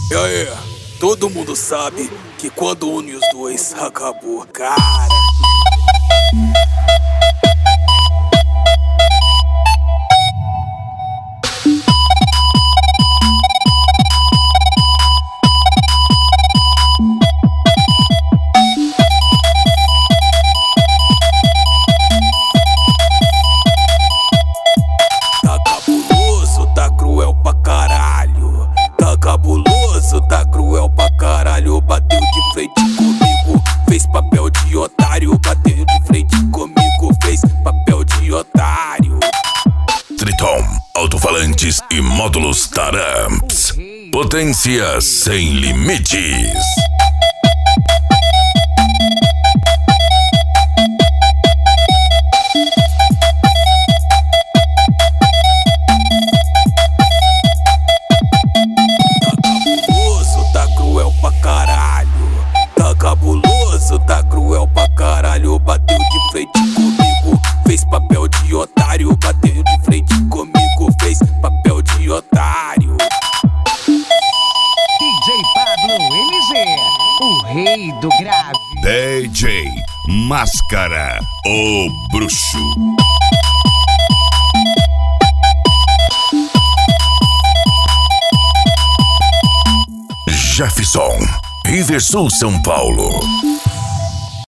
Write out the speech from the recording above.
E aí, todo mundo sabe que quando une os dois, acabou, cara. Tá cabuloso, tá cruel pra caralho. Tá cabuloso, tá cruel pra caralho. Bateu de frente comigo, fez papel de otário. Bateu de frente comigo, fez papel de otário. Triton, alto-falantes e módulos Taramps. Potência sem limites. Tá cruel pra caralho. Tá cabuloso, tá cruel pra caralho. Bateu de frente comigo, fez papel de otário. Bateu de frente comigo, fez papel de otário. DJ Pablo MG, o rei do grave. DJ Máscara, o bruxo. Jefferson, Riversul, São Paulo.